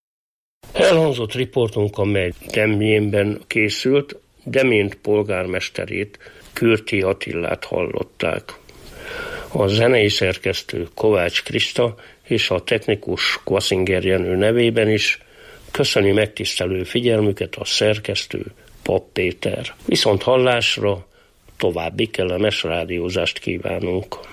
Elhangzott riportunk, amely Demjénben készült, Deménd polgármesterét, Kürti Attillát hallották. A zenei szerkesztő Kovács Krista és a technikus Kvaszinger Jenő nevében is köszöni megtisztelő figyelmüket a szerkesztő Papp Péter. Viszont hallásra, további kellemes rádiózást kívánunk.